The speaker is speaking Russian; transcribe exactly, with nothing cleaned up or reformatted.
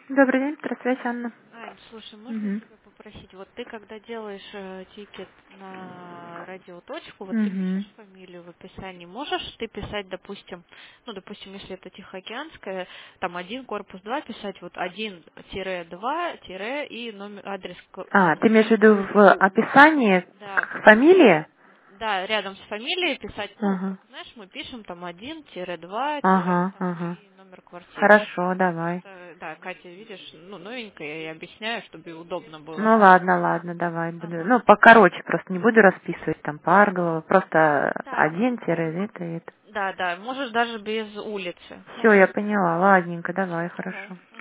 Добрый день, Просвязь Анна. Ань, слушай, можно Угу. тебя попросить? Вот ты, когда делаешь э, тикет на радиоточку, вот ты Угу. пишешь фамилию в описании, можешь ты писать, допустим, ну, допустим, если это Тихоокеанская, там один, корпус два, писать вот один два тире и номер, адрес к- А, ты имеешь в квартиры. виду в описании Да, к фамилии? да, рядом с фамилией писать, ну, как Ага. знаешь, мы пишем там один два Ага, там ага. и номер квартиры. Хорошо, давай. Просто, да, Катя, видишь, ну, новенькая, я ей объясняю, чтобы ей удобно было. Ну ладно, ладно, давай буду. Ага. Ну, покороче, просто не буду расписывать там Парголова, просто Да, один тире это и это. да, да, можешь даже без улицы. Все, я поняла, ладненько, давай, Ага. хорошо.